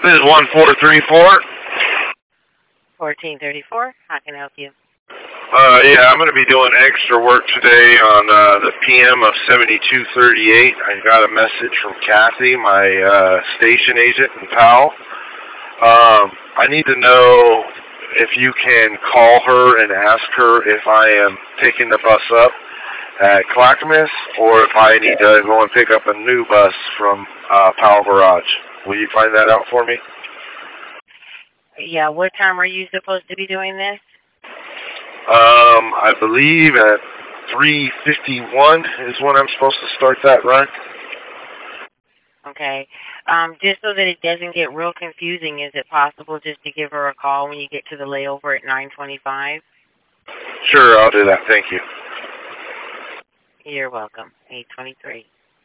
This is 1434. 1434. How can I help you? Yeah, I'm going to be doing extra work today on the PM of 7238. I got a message from Kathy, my station agent in Powell. I need to know if you can call her and ask her if I am picking the bus up at Clackamas or if I need to go and pick up a new bus from Powell Garage. Will you find that out for me? Yeah, what time are you supposed to be doing this? I believe at 3:51 is when I'm supposed to start that run. Okay. Just so that it doesn't get real confusing, is it possible just to give her a call when you get to the layover at 9:25? Sure, I'll do that. Thank you. You're welcome. 8:23.